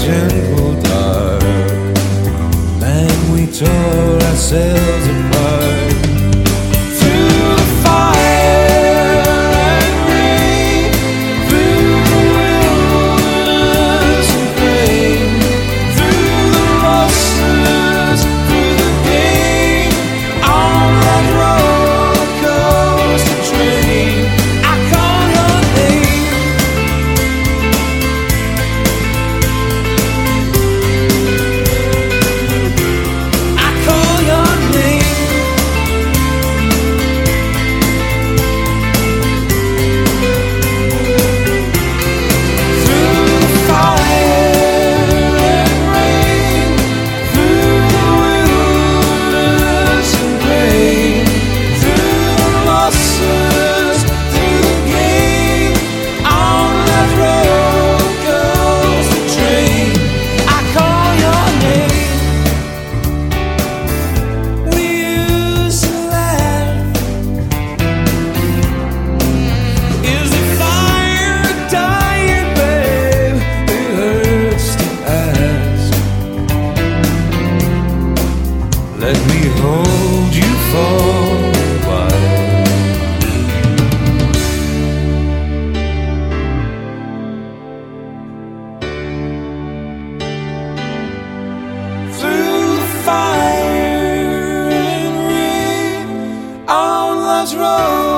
gentle dark, and we tore ourselves apart. Through the fire and rain, through the wilderness and pain, through the losses, through the gain, on that roller coaster train, I call your name. I call your name. Through the fire and rain, through the wilderness and pain, through the losses, through the gain, on that roller coaster train, I call your name. We used to laugh. Is the fire dying, babe? It hurts to ask. Let me hold you for a while. Through the fire and rain, on those roads